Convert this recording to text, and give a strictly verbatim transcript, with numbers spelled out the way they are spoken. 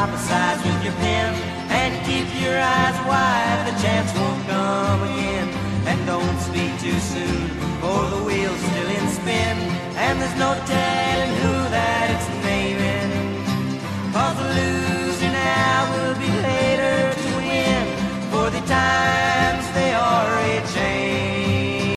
prophesize with your pen, and keep your eyes wide, the chance won't